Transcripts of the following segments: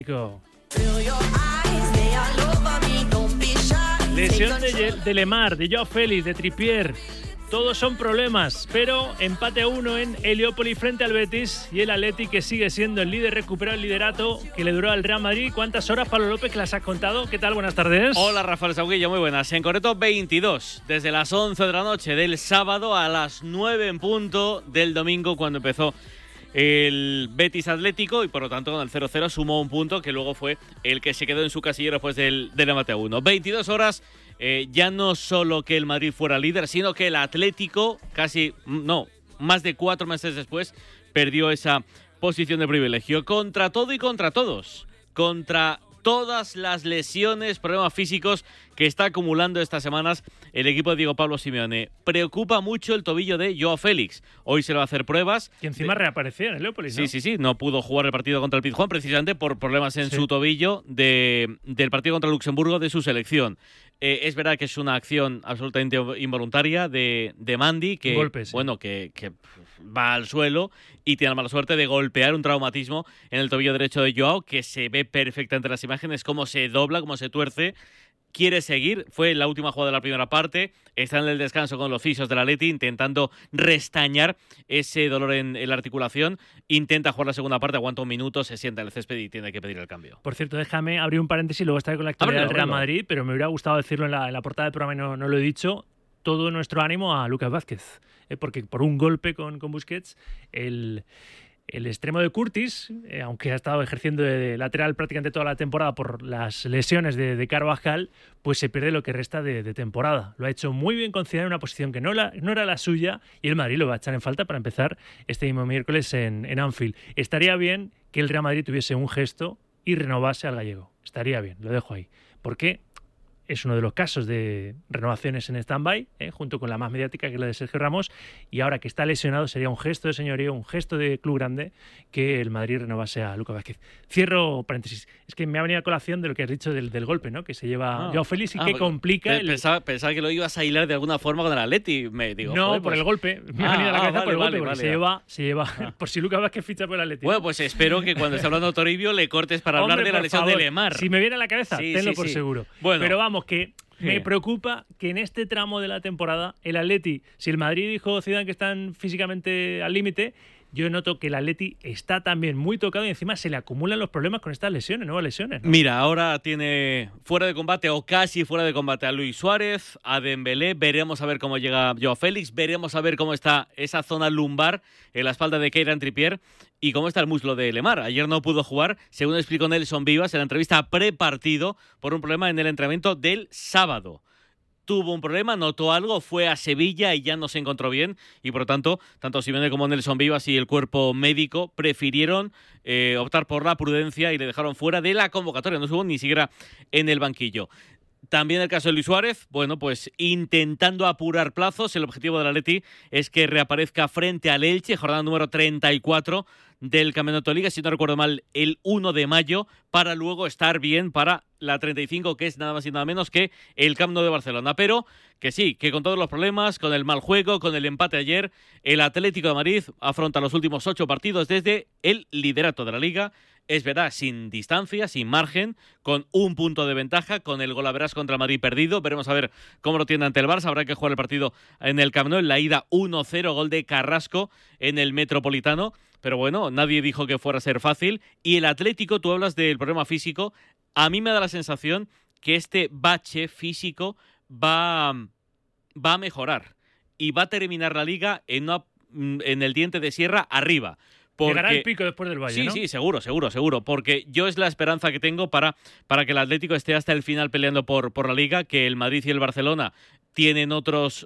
Lesión de Lemar, de Joao Félix, de Trippier. Todos son problemas, pero empate a 1 en Heliópolis frente al Betis y el Atleti, que sigue siendo el líder, recupera el liderato que le duró al Real Madrid. ¿Cuántas horas, Pablo López, que las has contado? ¿Qué tal? Buenas tardes. Hola, Rafael Sauguillo, muy buenas. En concreto, 22, desde las 11 de la noche del sábado a las 9 en punto del domingo, cuando empezó el Betis Atlético, y por lo tanto con el 0-0 sumó un punto que luego fue el que se quedó en su casillero después del empate a 1. 22 horas, ya no solo que el Madrid fuera líder, sino que el Atlético, más de 4 meses después, perdió esa posición de privilegio. Contra todo y contra todos. Contra todas las lesiones, problemas físicos que está acumulando estas semanas el equipo de Diego Pablo Simeone. Preocupa mucho el tobillo de Joao Félix. Hoy se le va a hacer pruebas. Y encima reapareció en el Heliópolis, ¿no? Sí. No pudo jugar el partido contra el Pizjuán precisamente por problemas en su tobillo del partido contra Luxemburgo de su selección. Es verdad que es una acción absolutamente involuntaria de Mandy, que, golpe, sí. que va al suelo y tiene la mala suerte de golpear un traumatismo en el tobillo derecho de Joao, que se ve perfectamente en las imágenes, cómo se dobla, cómo se tuerce. Quiere seguir, fue la última jugada de la primera parte, está en el descanso con los fisios del Atleti intentando restañar ese dolor en la articulación, intenta jugar la segunda parte, aguanta un minuto, se sienta en el césped y tiene que pedir el cambio. Por cierto, déjame abrir un paréntesis, luego estaré con la actualidad del Real Madrid, pero me hubiera gustado decirlo en la portada del programa y no lo he dicho. Todo nuestro ánimo a Lucas Vázquez, porque por un golpe con Busquets, el extremo de Curtis, aunque ha estado ejerciendo de lateral prácticamente toda la temporada por las lesiones de Carvajal, pues se pierde lo que resta de temporada. Lo ha hecho muy bien considerado en una posición que no era la suya, y el Madrid lo va a echar en falta para empezar este mismo miércoles en Anfield. Estaría bien que el Real Madrid tuviese un gesto y renovase al gallego. Estaría bien, lo dejo ahí. Porque es uno de los casos de renovaciones en stand-by, junto con la más mediática, que es la de Sergio Ramos, y ahora que está lesionado sería un gesto de señorío, un gesto de club grande, que el Madrid renovase a Lucas Vázquez. Cierro paréntesis. Es que me ha venido a colación de lo que has dicho del golpe, ¿no? Que se lleva Joao Félix y que complica... Pensaba que lo ibas a hilar de alguna forma con el Atleti. Por el golpe. Me ha venido a la cabeza por el golpe, porque se lleva por si Lucas Vázquez ficha por el Atleti. Bueno, pues espero que cuando esté hablando Toribio le cortes para hablar de la lesión de Lemar. Si me viene a la cabeza, tenlo por seguro. Bueno, pero vamos, que me preocupa que en este tramo de la temporada el Atleti, si el Madrid dijo Zidane que están físicamente al límite, yo noto que el Atleti está también muy tocado y encima se le acumulan los problemas con estas lesiones, nuevas lesiones, ¿no? Mira, ahora tiene fuera de combate o casi fuera de combate a Luis Suárez, a Dembélé. Veremos a ver cómo llega Joao Félix, veremos a ver cómo está esa zona lumbar en la espalda de Kieran Trippier y cómo está el muslo de Lemar. Ayer no pudo jugar, según explicó Nelson Vivas en la entrevista prepartido, por un problema en el entrenamiento del sábado. Tuvo un problema, notó algo, fue a Sevilla y ya no se encontró bien, y por lo tanto, tanto Simeone como Nelson Vivas y el cuerpo médico prefirieron optar por la prudencia y le dejaron fuera de la convocatoria, no estuvo ni siquiera en el banquillo. También el caso de Luis Suárez, bueno, pues intentando apurar plazos. El objetivo del Atleti es que reaparezca frente al Elche, jornada número 34 del Campeonato de Liga, si no recuerdo mal, el 1 de mayo, para luego estar bien para la 35, que es nada más y nada menos que el Camp Nou de Barcelona. Pero que sí, que con todos los problemas, con el mal juego, con el empate ayer, el Atlético de Madrid afronta los últimos 8 partidos desde el liderato de la Liga. Es verdad, sin distancia, sin margen, con un punto de ventaja, con el golaveras contra el Madrid perdido. Veremos a ver cómo lo tiene ante el Barça. Habrá que jugar el partido en el Camp Nou, en la ida 1-0, gol de Carrasco en el Metropolitano. Pero bueno, nadie dijo que fuera a ser fácil. Y el Atlético, tú hablas del problema físico. A mí me da la sensación que este bache físico va a mejorar y va a terminar la Liga en el diente de sierra arriba. Llegará el pico después del Valle, ¿no? Sí, seguro. Porque yo es la esperanza que tengo para que el Atlético esté hasta el final peleando por la Liga, que el Madrid y el Barcelona tienen otros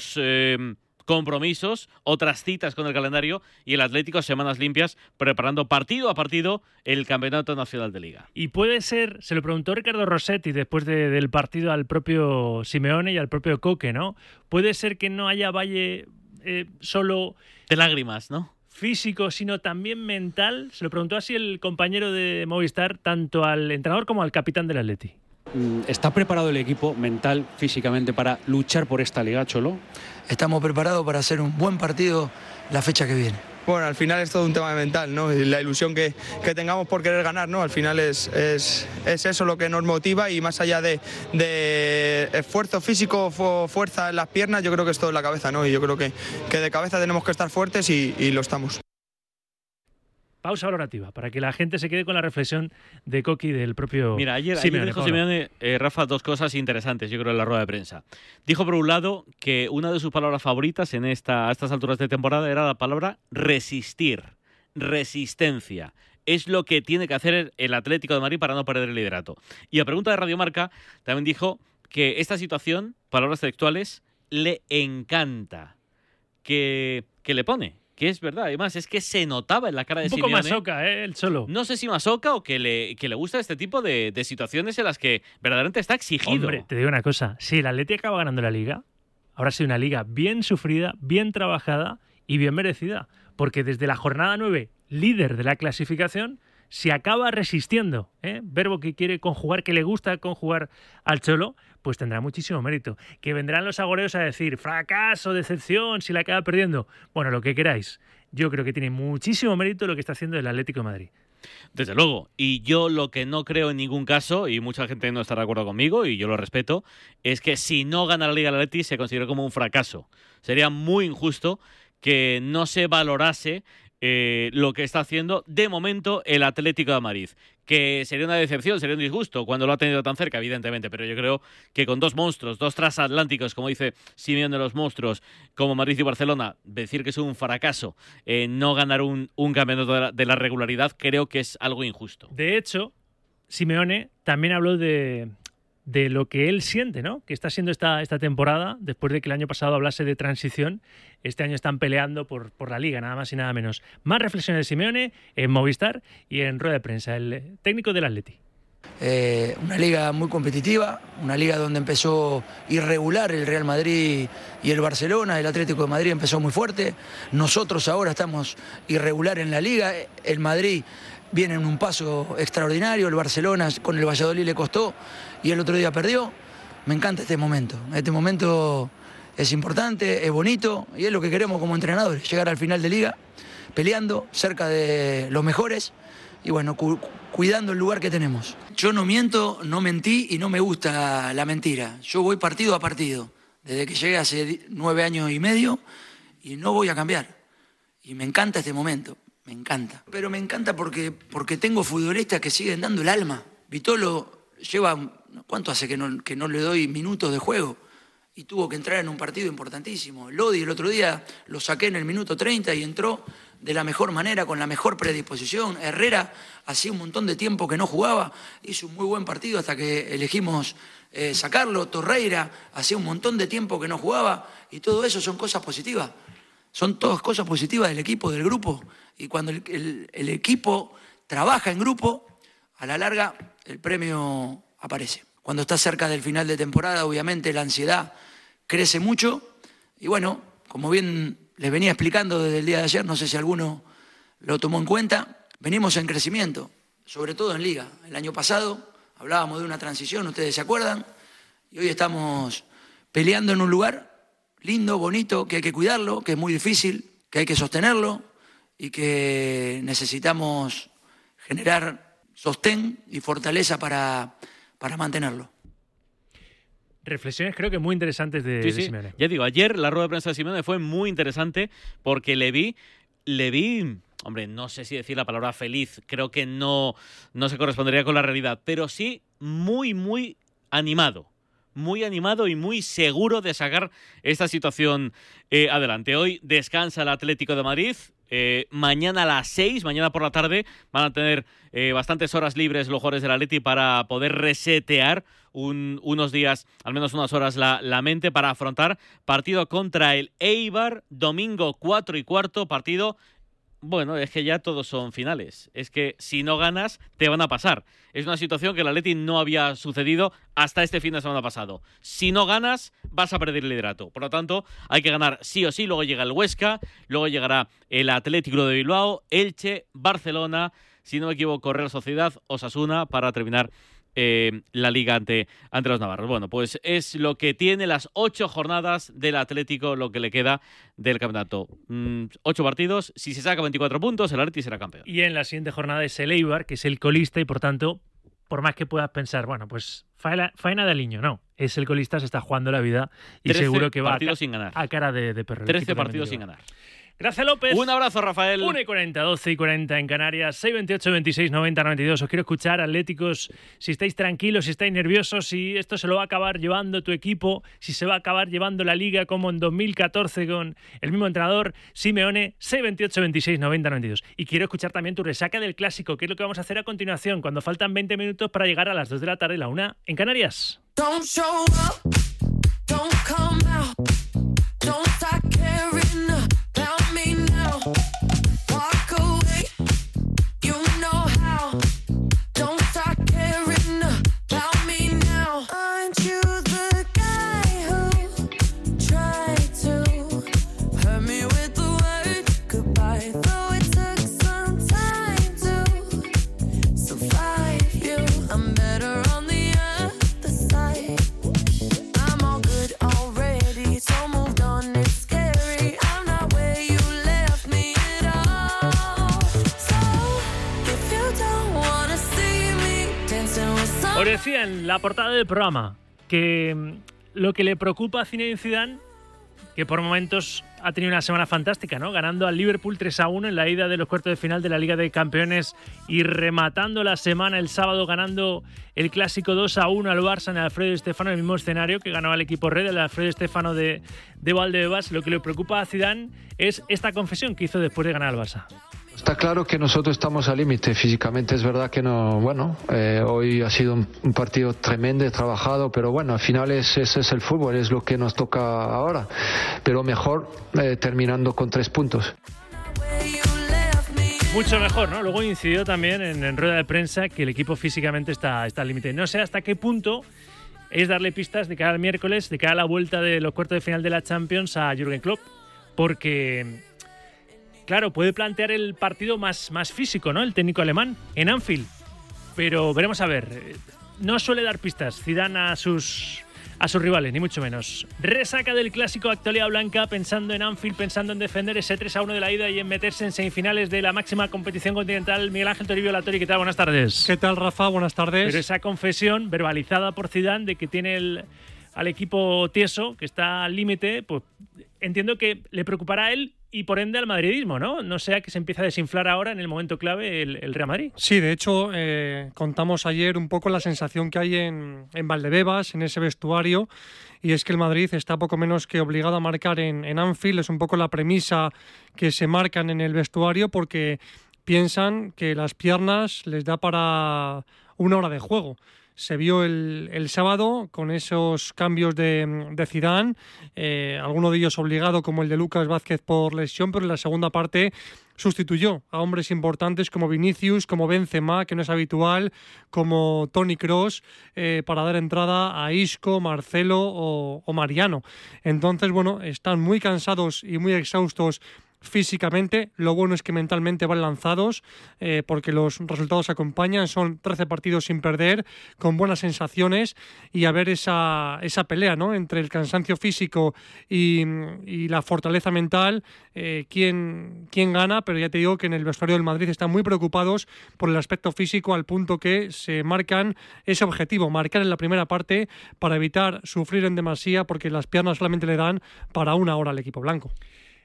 compromisos, otras citas con el calendario, y el Atlético semanas limpias preparando partido a partido el Campeonato Nacional de Liga. Y puede ser, se lo preguntó Ricardo Rossetti después del partido al propio Simeone y al propio Coque, ¿no? Puede ser que no haya Valle solo de lágrimas, ¿no? Físico, sino también mental. Se lo preguntó así el compañero de Movistar, tanto al entrenador como al capitán del Atleti. ¿Está preparado el equipo mental, físicamente, para luchar por esta Liga, Cholo? Estamos preparados para hacer un buen partido la fecha que viene. Bueno, al final es todo un tema mental, ¿no? Y la ilusión que tengamos por querer ganar, ¿no? Al final es eso lo que nos motiva, y más allá de esfuerzo físico, fuerza en las piernas, yo creo que es todo en la cabeza, ¿no? Y yo creo que de cabeza tenemos que estar fuertes y lo estamos. Pausa valorativa, para que la gente se quede con la reflexión de Coqui del propio Mira, ayer dijo Simeone, Rafa, dos cosas interesantes, yo creo, en la rueda de prensa. Dijo, por un lado, que una de sus palabras favoritas a estas alturas de temporada era la palabra resistir, resistencia. Es lo que tiene que hacer el Atlético de Madrid para no perder el liderato. Y a pregunta de Radio Marca, también dijo que esta situación, palabras textuales, le encanta, que le pone. Que es verdad, además, es que se notaba en la cara de Simeone. Un poco masoca, el Cholo. No sé si masoca o que le gusta este tipo de situaciones en las que verdaderamente está exigido. Hombre, te digo una cosa, si el Atleti acaba ganando la Liga, habrá sido una Liga bien sufrida, bien trabajada y bien merecida. Porque desde la jornada 9, líder de la clasificación, se acaba resistiendo, verbo que quiere conjugar, que le gusta conjugar al Cholo, pues tendrá muchísimo mérito. Que vendrán los agoreos a decir fracaso, decepción, si la acaba perdiendo. Bueno, lo que queráis. Yo creo que tiene muchísimo mérito lo que está haciendo el Atlético de Madrid. Desde luego. Y yo lo que no creo en ningún caso, y mucha gente no está de acuerdo conmigo, y yo lo respeto, es que si no gana la Liga del Atleti se considere como un fracaso. Sería muy injusto que no se valorase lo que está haciendo de momento el Atlético de Madrid. Que sería una decepción, sería un disgusto cuando lo ha tenido tan cerca, evidentemente, pero yo creo que con dos monstruos, dos transatlánticos, como dice Simeone de los monstruos, como Madrid y Barcelona, decir que es un fracaso no ganar un campeonato de la regularidad, creo que es algo injusto. De hecho, Simeone también habló de lo que él siente, ¿no? Que está siendo esta temporada, después de que el año pasado hablase de transición. Este año están peleando por la Liga, nada más y nada menos. Más reflexiones de Simeone en Movistar y en rueda de prensa, el técnico del Atleti. Una liga muy competitiva, una liga donde empezó irregular el Real Madrid y el Barcelona, el Atlético de Madrid empezó muy fuerte, nosotros ahora estamos irregular en la liga, el Madrid viene en un paso extraordinario, el Barcelona con el Valladolid le costó y el otro día perdió. Me encanta este momento es importante, es bonito y es lo que queremos como entrenadores, llegar al final de liga peleando cerca de los mejores y bueno, cuidando el lugar que tenemos. Yo no miento, no mentí y no me gusta la mentira. Yo voy partido a partido, desde que llegué hace 9 años y medio y no voy a cambiar. Y me encanta este momento, me encanta. Pero me encanta porque tengo futbolistas que siguen dando el alma. Vitolo lleva, ¿cuánto hace que no le doy minutos de juego? Y tuvo que entrar en un partido importantísimo. Lodi el otro día lo saqué en el minuto 30 y entró de la mejor manera, con la mejor predisposición. Herrera hacía un montón de tiempo que no jugaba, hizo un muy buen partido hasta que elegimos sacarlo. Torreira hacía un montón de tiempo que no jugaba y todo eso son cosas positivas. Son todas cosas positivas del equipo, del grupo. Y cuando el equipo trabaja en grupo, a la larga el premio aparece. Cuando estás cerca del final de temporada, obviamente la ansiedad crece mucho. Y bueno, como bien les venía explicando desde el día de ayer, no sé si alguno lo tomó en cuenta, venimos en crecimiento, sobre todo en Liga. El año pasado hablábamos de una transición, ustedes se acuerdan, y hoy estamos peleando en un lugar lindo, bonito, que hay que cuidarlo, que es muy difícil, que hay que sostenerlo y que necesitamos generar sostén y fortaleza para mantenerlo. Reflexiones creo que muy interesantes de Simeone. Ya digo, ayer la rueda de prensa de Simeone fue muy interesante porque le vi, hombre, no sé si decir la palabra feliz, creo que no se correspondería con la realidad, pero sí muy animado. Muy animado y muy seguro de sacar esta situación adelante. Hoy descansa el Atlético de Madrid. Mañana a las 6, mañana por la tarde, van a tener bastantes horas libres los jugadores del Atleti para poder resetear unos días, al menos unas horas, la mente para afrontar partido contra el Eibar, domingo 4:15, partido. Bueno, es que ya todos son finales. Es que si no ganas, te van a pasar. Es una situación que el Atleti no había sucedido hasta este fin de semana pasado. Si no ganas, vas a perder el liderato. Por lo tanto, hay que ganar sí o sí. Luego llega el Huesca, luego llegará el Atlético de Bilbao, Elche, Barcelona, si no me equivoco, Real Sociedad, Osasuna, para terminar la Liga ante los navarros. Bueno, pues es lo que tiene las 8 jornadas del Atlético, lo que le queda del campeonato. 8 partidos, si se saca 24 puntos, el Atleti será campeón. Y en la siguiente jornada es el Eibar, que es el colista, y por tanto, por más que puedas pensar, bueno, pues faena de aliño, no. Es el colista, se está jugando la vida y seguro que va sin ganar. A cara de perro. 13 partidos sin ganar. Gracias, López. Un abrazo, Rafael. 1:40, 12:40 en Canarias, 6:28, 26, 90, 92. Os quiero escuchar, atléticos, si estáis tranquilos, si estáis nerviosos, si esto se lo va a acabar llevando tu equipo, si se va a acabar llevando la Liga como en 2014 con el mismo entrenador, Simeone, 6:28, 26, 90, 92. Y quiero escuchar también tu resaca del Clásico, que es lo que vamos a hacer a continuación, cuando faltan 20 minutos para llegar a las 2 de la tarde, la 1 en Canarias. Don't show up, don't come out, don't start caring about me now. Walk away, you know how. Don't start caring about me now. Aren't you the guy who tried to hurt me with the word goodbye? Though it took some time to survive you, I'm better on the other side. I'm all good already, so moved on, it's scary. I'm not where you left me at all. So, if you don't wanna see me dancing with Os someone. decía en la portada del programa que lo que le preocupa a Zinedine Zidane, que por momentos ha tenido una semana fantástica, ¿no? Ganando al Liverpool 3-1 en la ida de los cuartos de final de la Liga de Campeones y rematando la semana el sábado ganando el Clásico 2-1 al Barça en el Alfredo Di Stéfano, el mismo escenario que ganaba el equipo red, el Alfredo Di Stéfano de Valdebebas. Lo que le preocupa a Zidane es esta confesión que hizo después de ganar al Barça. Está claro que nosotros estamos al límite físicamente, es verdad que no, bueno, hoy ha sido un partido tremendo, trabajado, pero bueno, al final ese es el fútbol, es lo que nos toca ahora, pero mejor terminando con 3 puntos. Mucho mejor, ¿no? Luego incidió también en rueda de prensa que el equipo físicamente está al límite. No sé hasta qué punto es darle pistas de cara al miércoles, de cara a la vuelta de los cuartos de final de la Champions a Jürgen Klopp, porque claro, puede plantear el partido más físico, ¿no? El técnico alemán en Anfield. Pero veremos a ver. No suele dar pistas Zidane a sus rivales, ni mucho menos. Resaca del Clásico, actualidad blanca, pensando en Anfield, pensando en defender ese 3-1 de la ida y en meterse en semifinales de la máxima competición continental. Miguel Ángel Toribio Latori, ¿qué tal? Buenas tardes. ¿Qué tal, Rafa? Buenas tardes. Pero esa confesión verbalizada por Zidane de que tiene al equipo tieso, que está al límite, pues entiendo que le preocupará a él y por ende al madridismo, ¿no? No sea que se empiece a desinflar ahora en el momento clave el Real Madrid. Sí, de hecho, contamos ayer un poco la sensación que hay en Valdebebas, en ese vestuario, y es que el Madrid está poco menos que obligado a marcar en Anfield. Es un poco la premisa que se marcan en el vestuario porque piensan que las piernas les da para 1 hora de juego. Se vio el sábado con esos cambios de Zidane, alguno de ellos obligado como el de Lucas Vázquez por lesión, pero en la segunda parte sustituyó a hombres importantes como Vinicius, como Benzema, que no es habitual, como Toni Kroos, para dar entrada a Isco, Marcelo o Mariano. Entonces, bueno, están muy cansados y muy exhaustos físicamente. Lo bueno es que mentalmente van lanzados, porque los resultados acompañan. Son 13 partidos sin perder, con buenas sensaciones, y a ver esa pelea, ¿no?, entre el cansancio físico y la fortaleza mental, quién gana. Pero ya te digo que en el vestuario del Madrid están muy preocupados por el aspecto físico, al punto que se marcan ese objetivo, marcar en la primera parte para evitar sufrir en demasía, porque las piernas solamente le dan para 1 hora al equipo blanco.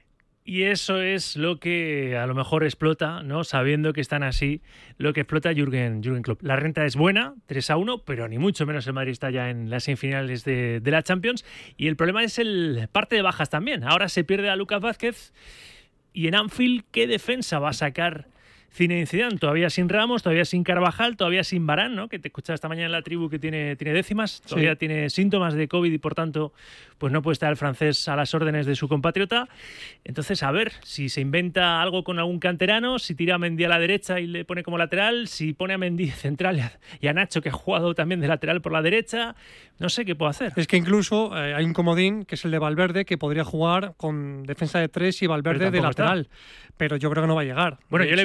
Y eso es lo que a lo mejor explota, ¿no? Sabiendo que están así, lo que explota Jürgen Klopp. La renta es buena, 3-1, pero ni mucho menos el Madrid está ya en las semifinales de la Champions. Y el problema es el parte de bajas también. Ahora se pierde a Lucas Vázquez. Y en Anfield, ¿qué defensa va a sacar Zinedine Zidane? Todavía sin Ramos, todavía sin Carvajal, todavía sin Varane, ¿no?, que te escuchaba esta mañana en la tribu que tiene décimas, todavía sí, tiene síntomas de COVID y por tanto pues no puede estar el francés a las órdenes de su compatriota. Entonces, a ver si se inventa algo con algún canterano, si tira a Mendy a la derecha y le pone como lateral, si pone a Mendy central y a Nacho, que ha jugado también de lateral por la derecha. No sé qué puedo hacer. Es que incluso hay un comodín, que es el de Valverde, que podría jugar con defensa de 3 y Valverde de lateral. Pero yo creo que no va a llegar. Bueno, de yo hecho, le vi bajar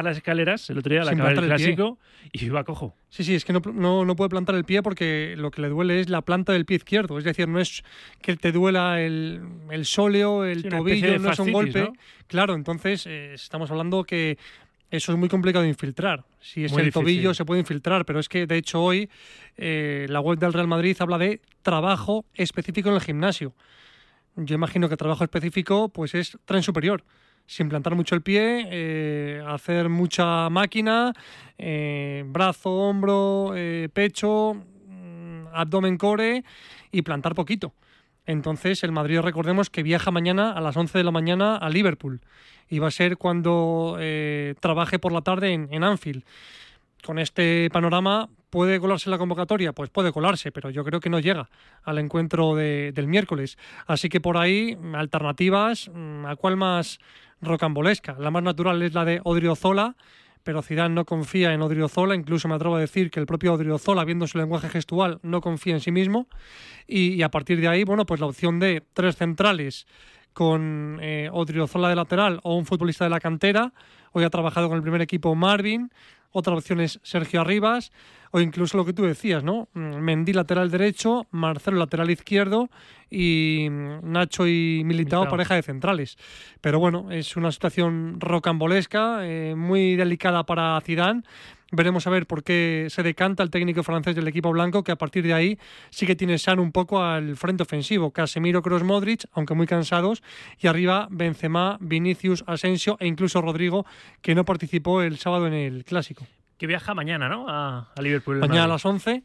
las escaleras el otro día, al Sin acabar el plantar el pie. clásico, y iba cojo. Sí, es que no puede plantar el pie porque lo que le duele es la planta del pie izquierdo. Es decir, no es que te duela el sóleo, el Sí, una especie tobillo, de no es un fascitis, golpe. ¿no? Claro, entonces estamos hablando que eso es muy complicado de infiltrar. Si es Muy el difícil. tobillo se puede infiltrar, pero es que de hecho hoy la web del Real Madrid habla de trabajo específico en el gimnasio. Yo imagino que trabajo específico pues es tren superior. Sin plantar mucho el pie, hacer mucha máquina, brazo, hombro, pecho, abdomen, core y plantar poquito. Entonces el Madrid, recordemos que viaja mañana a las 11 de la mañana a Liverpool y va a ser cuando trabaje por la tarde en Anfield. Con este panorama, ¿puede colarse la convocatoria? Pues puede colarse, pero yo creo que no llega al encuentro del miércoles. Así que por ahí, alternativas, ¿a cuál más rocambolesca? La más natural es la de Odriozola, pero Zidane no confía en Odriozola, incluso me atrevo a decir que el propio Odriozola, viendo su lenguaje gestual, no confía en sí mismo, y a partir de ahí, bueno, pues la opción de 3 centrales con Odriozola de lateral o un futbolista de la cantera. Hoy ha trabajado con el primer equipo Marvin. Otra opción es Sergio Arribas, o incluso lo que tú decías, ¿no? Mendy lateral derecho, Marcelo lateral izquierdo y Nacho y Militao pareja de centrales. Pero bueno, es una situación rocambolesca, muy delicada para Zidane. Veremos a ver por qué se decanta el técnico francés del equipo blanco, que a partir de ahí sí que tiene sano un poco al frente ofensivo. Casemiro, Kroos, Modric, aunque muy cansados, y arriba Benzema, Vinicius, Asensio e incluso Rodrigo, que no participó el sábado en el Clásico. Que viaja mañana, ¿no? A Liverpool. Mañana a las 11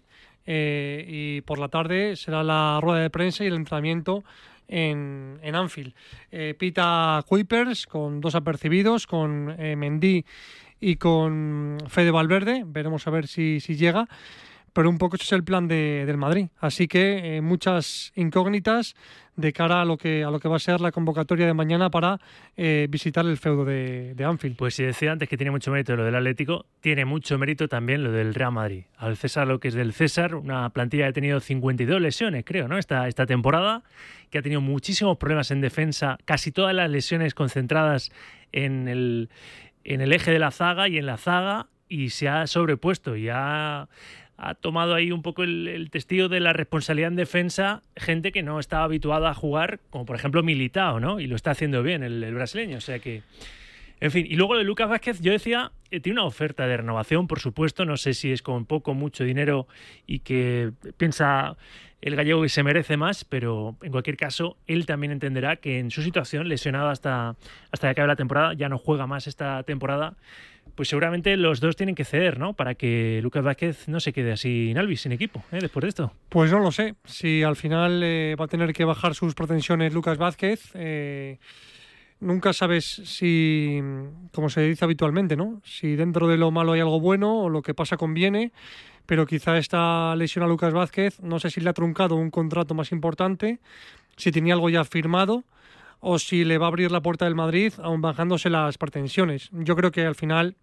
y por la tarde será la rueda de prensa y el entrenamiento en Anfield. Pita Kuipers con 2 apercibidos, con Mendy y con Fede Valverde. Veremos a ver si llega. Pero un poco ese es el plan del Madrid. Así que muchas incógnitas de cara a lo que va a ser la convocatoria de mañana para visitar el feudo de Anfield. Pues si decía antes que tiene mucho mérito lo del Atlético, tiene mucho mérito también lo del Real Madrid. Al César lo que es del César, una plantilla que ha tenido 52 lesiones, creo, ¿no? Esta temporada, que ha tenido muchísimos problemas en defensa, casi todas las lesiones concentradas en el eje de la zaga y en la zaga, y se ha sobrepuesto y ha tomado ahí un poco el testigo de la responsabilidad en defensa, gente que no estaba habituada a jugar, como por ejemplo Militao, ¿no? Y lo está haciendo bien el brasileño, o sea que... En fin, y luego de Lucas Vázquez, yo decía, tiene una oferta de renovación, por supuesto, no sé si es con poco, mucho dinero y que piensa el gallego que se merece más, pero en cualquier caso, él también entenderá que en su situación, lesionado hasta que acabe la temporada, ya no juega más esta temporada, pues seguramente los dos tienen que ceder, ¿no? Para que Lucas Vázquez no se quede así en Alvis, sin equipo, después de esto. Pues no lo sé. Si al final va a tener que bajar sus pretensiones Lucas Vázquez, nunca sabes si, como se dice habitualmente, ¿no? Si dentro de lo malo hay algo bueno o lo que pasa conviene, pero quizá esta lesión a Lucas Vázquez, no sé si le ha truncado un contrato más importante, si tenía algo ya firmado, o si le va a abrir la puerta del Madrid, aún bajándose las pretensiones. Yo creo que al final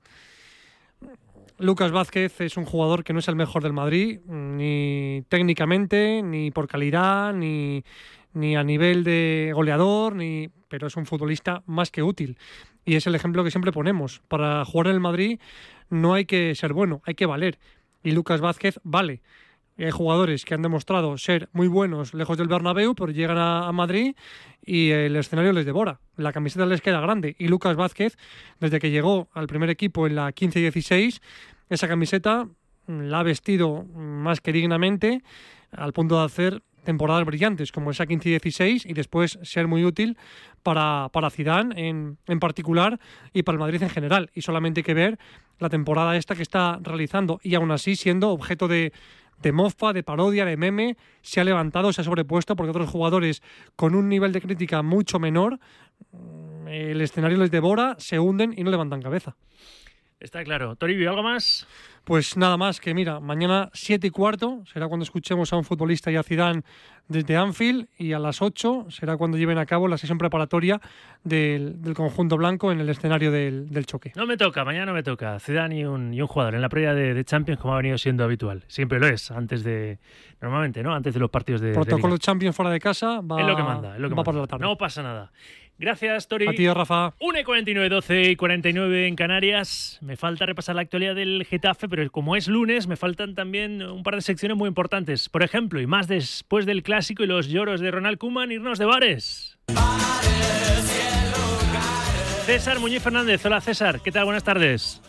Lucas Vázquez es un jugador que no es el mejor del Madrid, ni técnicamente, ni por calidad, ni a nivel de goleador, pero es un futbolista más que útil. Y es el ejemplo que siempre ponemos. Para jugar en el Madrid no hay que ser bueno, hay que valer. Y Lucas Vázquez vale. Y hay jugadores que han demostrado ser muy buenos lejos del Bernabéu, pero llegan a Madrid y el escenario les devora. La camiseta les queda grande. Y Lucas Vázquez, desde que llegó al primer equipo en la 15-16, esa camiseta la ha vestido más que dignamente, al punto de hacer temporadas brillantes como esa 15-16 y después ser muy útil para Zidane en particular y para el Madrid en general. Y solamente hay que ver la temporada esta que está realizando y aún así siendo objeto de mofa, de parodia, de meme, se ha levantado, se ha sobrepuesto porque otros jugadores con un nivel de crítica mucho menor, el escenario les devora, se hunden y no levantan cabeza. Está claro. Toribio, ¿algo más? Pues nada más que, mira, mañana 7:15 será cuando escuchemos a un futbolista y a Zidane desde Anfield, y a las 8 será cuando lleven a cabo la sesión preparatoria del conjunto blanco en el escenario del choque. No me toca, mañana no me toca. Zidane y un jugador en la previa de Champions, como ha venido siendo habitual. Siempre lo es, normalmente, ¿no? Antes de los partidos de Protocolo Liga. Champions fuera de casa va, es lo que manda, va por la tarde. No pasa nada. Gracias, Tori. A ti, Rafa. 1:49, 12:49 en Canarias. Me falta repasar la actualidad del Getafe, pero como es lunes, me faltan también un par de secciones muy importantes. Por ejemplo, y más después del clásico y los lloros de Ronald Koeman, irnos de bares. César Muñiz Fernández. Hola, César. ¿Qué tal? Buenas tardes.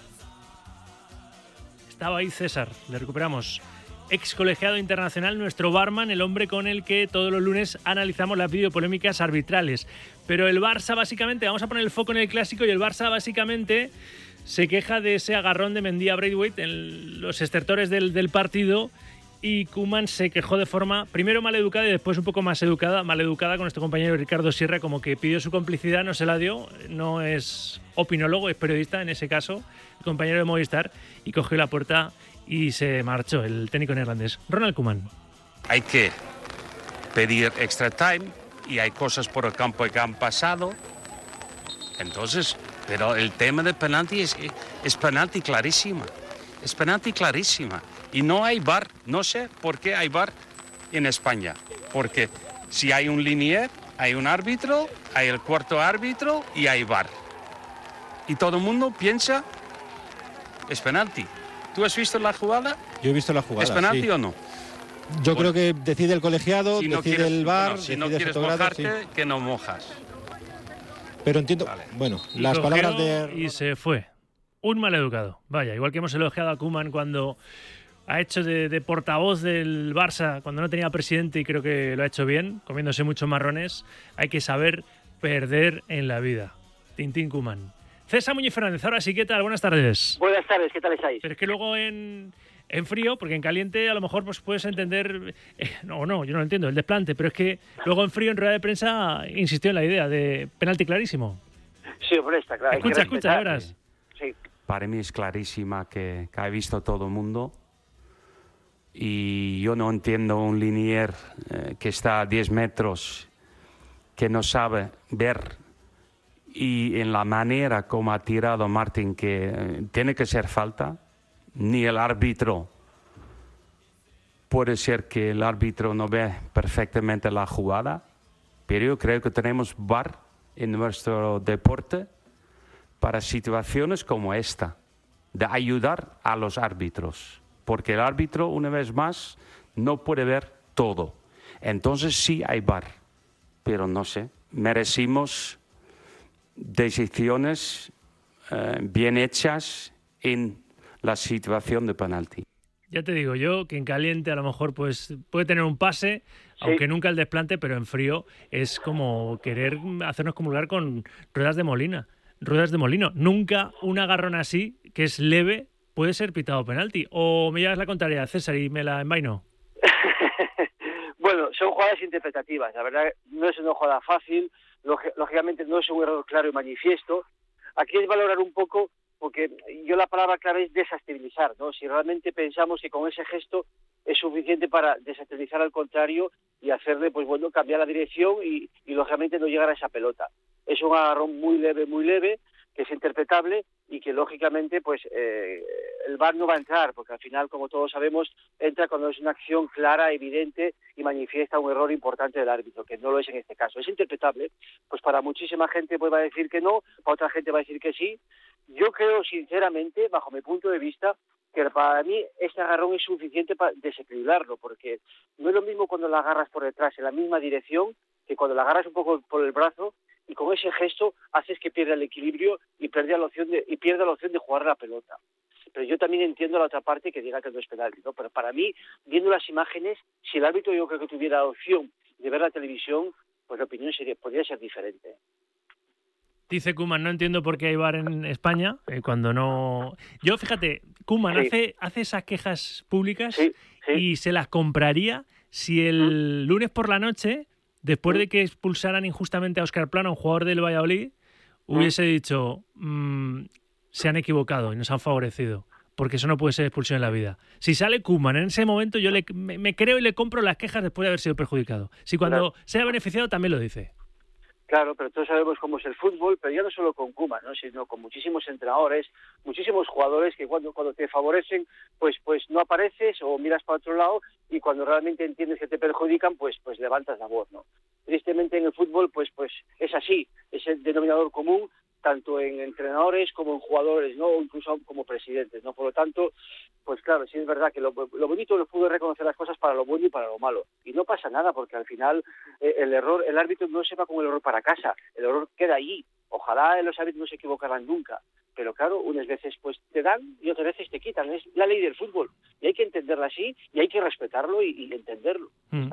Estaba ahí César. Le recuperamos. Ex colegiado internacional, nuestro barman, el hombre con el que todos los lunes analizamos las videopolémicas arbitrales. Pero el Barça básicamente, vamos a poner el foco en el clásico, y el Barça básicamente se queja de ese agarrón de Mendy a Braithwaite en los estertores del partido, y Koeman se quejó de forma primero maleducada y después un poco más maleducada con nuestro compañero Ricardo Sierra, como que pidió su complicidad, no se la dio, no es opinólogo, es periodista en ese caso, el compañero de Movistar, y cogió la puerta y se marchó el técnico neerlandés. Ronald Koeman. Hay que pedir extra time y hay cosas por el campo que han pasado. Entonces, pero el tema de penalti es penalti clarísima. Es penalti clarísima. Y no hay VAR. No sé por qué hay VAR en España. Porque si hay un linier, hay un árbitro, hay el cuarto árbitro y hay VAR. Y todo el mundo piensa, es penalti. ¿Tú has visto la jugada? Yo he visto la jugada. ¿Es penalti o no? Yo creo que decide el colegiado, si no decide quieres, el VAR, bueno, si no decide quieres fotografía, mojarte, sí. que no mojas. Pero entiendo, Vale. bueno, Y las cogió palabras de... y se fue. Un maleducado. Vaya, igual que hemos elogiado a Koeman cuando ha hecho de portavoz del Barça, cuando no tenía presidente, y creo que lo ha hecho bien, comiéndose muchos marrones, hay que saber perder en la vida. Tintín Koeman. César Muñiz Fernández, ahora sí, ¿qué tal? Buenas tardes. Buenas tardes, ¿qué tal estáis? Pero es que luego en frío, porque en caliente a lo mejor pues puedes entender, no, yo no lo entiendo, el desplante, pero es que luego en frío en rueda de prensa insistió en la idea de penalti clarísimo. Sí, hombre, está claro. Escucha, verás. Sí. Para mí es clarísima que ha visto todo el mundo. Y yo no entiendo un linier que está a 10 metros, que no sabe ver, y en la manera como ha tirado Martín, que tiene que ser falta, ni el árbitro, puede ser que el árbitro no ve perfectamente la jugada, pero yo creo que tenemos VAR en nuestro deporte para situaciones como esta, de ayudar a los árbitros, porque el árbitro, una vez más, no puede ver todo. Entonces sí hay VAR, pero no sé, merecimos decisiones bien hechas en la situación de penalti. Ya te digo yo que en caliente a lo mejor pues puede tener un pase, sí, aunque nunca el desplante, pero en frío es como querer hacernos comulgar con ruedas de molino. Nunca un agarrón así, que es leve, puede ser pitado penalti. ¿O me llevas la contraria, César, y me la envaino? Bueno, son jugadas interpretativas. La verdad, no es una jugada fácil. Lógicamente no es un error claro y manifiesto. Aquí es valorar un poco, porque yo la palabra clave es desestabilizar, ¿no? Si realmente pensamos que con ese gesto es suficiente para desestabilizar al contrario y hacerle, pues bueno, cambiar la dirección y lógicamente no llegar a esa pelota. Es un agarrón muy leve, que es interpretable y que lógicamente pues el VAR no va a entrar, porque al final, como todos sabemos, entra cuando es una acción clara, evidente y manifiesta un error importante del árbitro, que no lo es en este caso. Es interpretable, pues para muchísima gente pues va a decir que no, para otra gente va a decir que sí. Yo creo, sinceramente, bajo mi punto de vista, que para mí este agarrón es suficiente para desequilibrarlo, porque no es lo mismo cuando la agarras por detrás en la misma dirección que cuando la agarras un poco por el brazo, y con ese gesto haces que pierda el equilibrio y pierda la opción de jugar la pelota. Pero yo también entiendo la otra parte que diga que no es penalti, ¿no? Pero para mí, viendo las imágenes, si el árbitro yo creo que tuviera la opción de ver la televisión, pues la opinión podría ser diferente. Dice Koeman, no entiendo por qué hay VAR en España, cuando no... Yo, fíjate, Koeman hace esas quejas públicas y se las compraría si el lunes por la noche, después de que expulsaran injustamente a Óscar Plano, un jugador del Valladolid, hubiese dicho, se han equivocado y nos han favorecido, porque eso no puede ser expulsión en la vida. Si sale Koeman en ese momento, yo me creo y le compro las quejas después de haber sido perjudicado. Si cuando sea beneficiado también lo dice. Claro, pero todos sabemos cómo es el fútbol, pero ya no solo con Koeman, ¿no? Sino con muchísimos entrenadores, muchísimos jugadores que cuando te favorecen, pues no apareces o miras para otro lado, y cuando realmente entiendes que te perjudican, pues levantas la voz, ¿no? tristemente en el fútbol pues es así, es el denominador común tanto en entrenadores como en jugadores, ¿no? O incluso como presidentes, ¿no? Por lo tanto, pues claro, sí es verdad que lo bonito del fútbol es reconocer las cosas para lo bueno y para lo malo. Y no pasa nada, porque al final el árbitro no se va con el error para casa, el error queda allí. Ojalá los árbitros no se equivocaran nunca. Pero claro, unas veces pues te dan y otras veces te quitan. Es la ley del fútbol. Y hay que entenderla así y hay que respetarlo y entenderlo.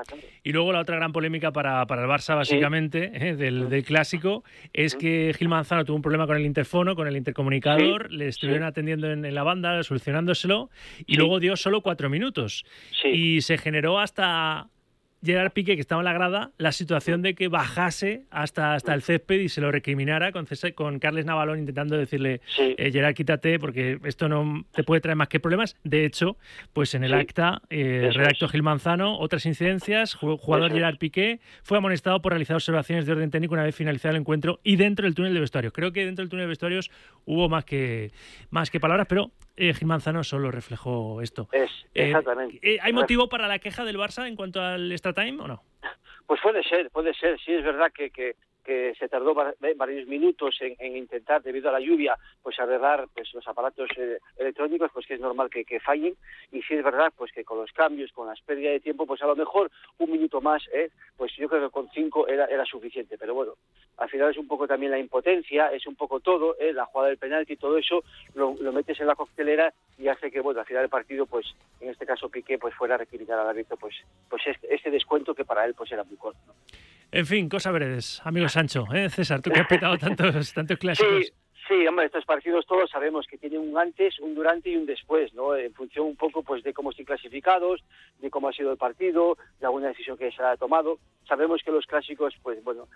Y luego la otra gran polémica para el Barça, básicamente, del clásico, es que Gil Manzano tuvo un problema con el interfono, con el intercomunicador, le estuvieron atendiendo en la banda, solucionándoselo, y luego dio solo 4 minutos. Y se generó hasta Gerard Piqué, que estaba en la grada, la situación de que bajase hasta el césped y se lo recriminara con Carles Navalón intentando decirle Gerard, quítate porque esto no te puede traer más que problemas. De hecho, pues en el acta redactó Gil Manzano otras incidencias. Jugador Gerard Piqué fue amonestado por realizar observaciones de orden técnico una vez finalizado el encuentro y dentro del túnel de vestuarios. Creo que dentro del túnel de vestuarios hubo más que palabras, pero Gil Manzano solo reflejó esto. Exactamente. ¿Hay motivo para la queja del Barça en cuanto al extra time o no? Pues puede ser. Sí, es verdad que se tardó varios minutos en intentar, debido a la lluvia, pues arreglar pues los aparatos electrónicos, pues que es normal que fallen. Y sí es verdad pues que con los cambios, con las pérdidas de tiempo, pues a lo mejor un minuto más, pues yo creo que con 5 era suficiente. Pero bueno, al final es un poco también la impotencia, es un poco todo, la jugada del penalti, todo eso lo metes en la coctelera y hace que, bueno, al final del partido, pues en este caso Piqué pues fuera a recriminar al árbitro pues este descuento que para él pues era muy corto, ¿no? En fin, cosa veredes, amigo Sancho, César, tú que has petado tantos clásicos. Sí, hombre, estos partidos todos sabemos que tienen un antes, un durante y un después, ¿no? En función un poco pues de cómo estén clasificados, de cómo ha sido el partido, de alguna decisión que se ha tomado. Sabemos que los clásicos, pues bueno,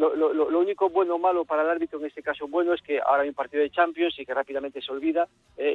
lo único bueno o malo para el árbitro, en este caso bueno, es que ahora hay un partido de Champions y que rápidamente se olvida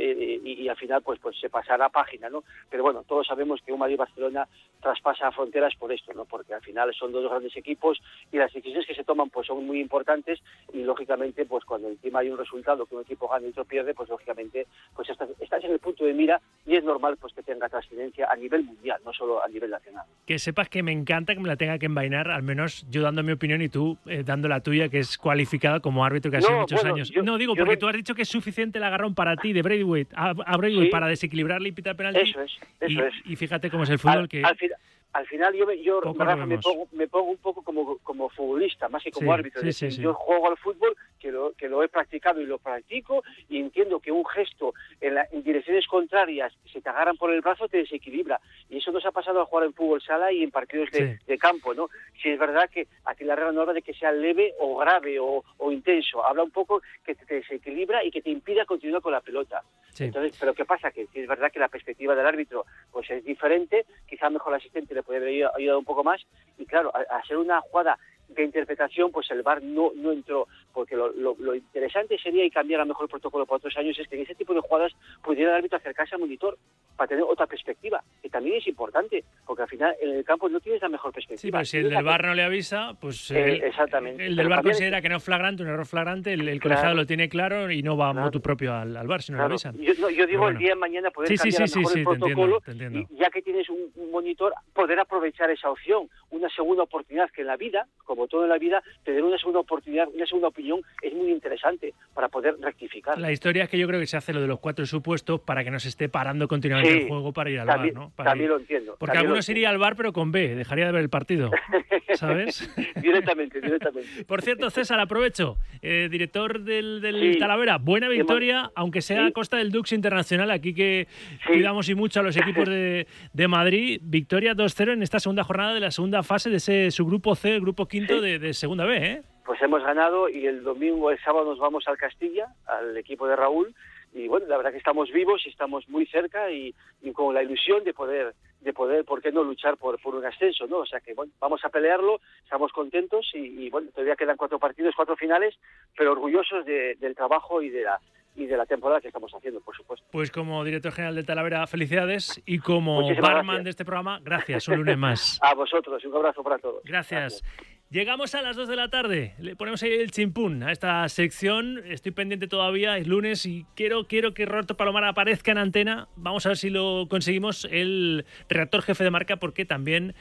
y al final pues se pasará página, ¿no? Pero bueno, todos sabemos que un Madrid-Barcelona traspasa fronteras por esto, ¿no? Porque al final son dos grandes equipos y las decisiones que se toman pues son muy importantes y lógicamente pues cuando encima hay un resultado que un equipo gana y otro pierde, pues lógicamente pues estás en el punto de mira y es normal pues que tenga trascendencia a nivel mundial, no solo a nivel nacional. Que sepas que me encanta que me la tenga que envainar, al menos yo dando mi opinión y tú dando la tuya, que es cualificada como árbitro que ha sido muchos años. Porque tú has dicho que es suficiente el agarrón para ti de Braithwaite a Braithwaite para desequilibrarle y pitar penalti. Eso es. Y fíjate cómo es el fútbol Al final yo Rafa, me pongo un poco como futbolista, más que como árbitro. Yo juego al fútbol, que lo he practicado y lo practico, y entiendo que un gesto en direcciones contrarias, si te agarran por el brazo, te desequilibra. Y eso nos ha pasado a jugar en fútbol sala y en partidos de campo, ¿no? Si es verdad que aquí la regla no habla de que sea leve o grave o intenso. Habla un poco que te desequilibra y que te impida continuar con la pelota. Entonces, pero ¿qué pasa? Que si es verdad que la perspectiva del árbitro pues es diferente, quizá mejor el asistente le puede haber ayudado un poco más, y claro, a ser una jugada de interpretación, pues el VAR no entró, porque lo interesante sería, y cambiar a lo mejor el protocolo para otros años, es que en ese tipo de jugadas pudiera el árbitro acercarse al monitor para tener otra perspectiva, que también es importante, porque al final en el campo no tienes la mejor perspectiva. Sí, pero si el del VAR no le avisa, pues exactamente. El del VAR considera que no es flagrante, un error flagrante, el colegiado lo tiene claro y no va motu propio al VAR si no le avisan. Yo digo el día de mañana poder cambiar a lo mejor el protocolo, te entiendo. Y ya que tienes un monitor, poder aprovechar esa opción, una segunda oportunidad, que en la vida, como todo en la vida, tener una segunda oportunidad, una segunda opinión es muy interesante para poder rectificar. La historia es que yo creo que se hace lo de los 4 supuestos para que no se esté parando continuamente el juego para ir al VAR, ¿no? También lo entiendo. Porque algunos iría al VAR pero con B, dejaría de ver el partido, ¿sabes? Directamente. Por cierto, César, aprovecho, director del Talavera, buena victoria, aunque sea a costa del Dux Internacional, aquí que cuidamos y mucho a los equipos de Madrid, victoria 2-0 en esta segunda jornada de la segunda fase de su grupo C, el grupo quinto de segunda B, ¿eh? Pues hemos ganado y el sábado nos vamos al Castilla, al equipo de Raúl, y bueno, la verdad que estamos vivos y estamos muy cerca y con la ilusión de poder, ¿por qué no luchar por un ascenso, ¿no? O sea que, bueno, vamos a pelearlo, estamos contentos y bueno, todavía quedan 4 partidos, 4 finales, pero orgullosos del trabajo y de la temporada que estamos haciendo, por supuesto. Pues como director general de Talavera, felicidades, y como barman de este programa, gracias, un lunes más. A vosotros, un abrazo para todos. Gracias. Llegamos a las 2 de la tarde, le ponemos ahí el chimpún a esta sección, estoy pendiente todavía, es lunes y quiero que Roberto Palomar aparezca en antena, vamos a ver si lo conseguimos, el redactor jefe de Marca, porque también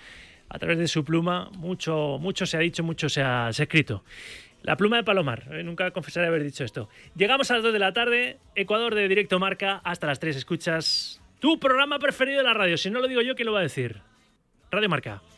a través de su pluma, mucho se ha dicho, mucho se ha escrito. La pluma de Palomar, nunca confesaré haber dicho esto. Llegamos a las 2 de la tarde, Ecuador de Directo Marca, hasta las 3 escuchas tu programa preferido de la radio. Si no lo digo yo, ¿quién lo va a decir? Radio Marca.